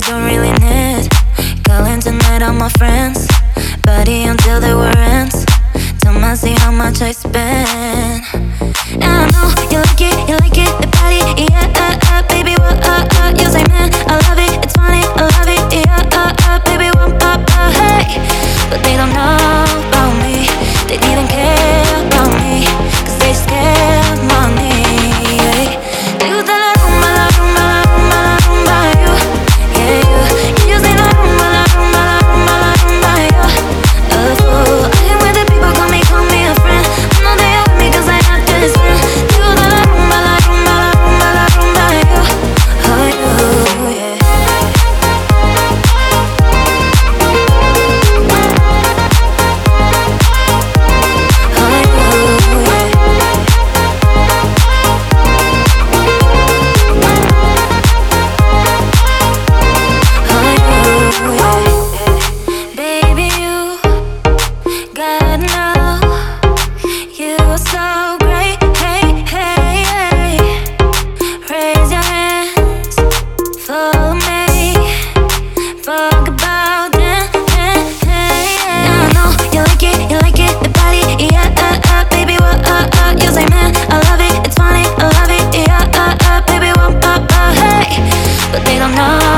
don't really need. Calling tonight all my friends, party until they were ends. Tell me see how much I spend. And I know you like it, the party, yeah, baby, what, you say, man, I love it, it's funny, I love it, yeah, baby, what, hey. But they don't know about me, they didn't care about me, 'cause they scared of money, yeah. Te gusta la rumba, la rumba, la rumba, la rumba, you, yeah, you. Y yo say la rumba, la rumba, la rumba, la rumba, yo. A fool, I hang with the people, call me a friend. I know they with me 'cause I have this friend. Te gusta la rumba, la rumba, la rumba, la rumba, yo. Oh, you, yeah. Baby, you gotta know you're so great. Hey, hey, hey. Raise your hands, follow me. Fuck about that. Hey, hey, hey. I know you like it, the body, yeah, baby, what, you say, man, I love it, it's funny, I love it, yeah, baby, what, hey. But they don't know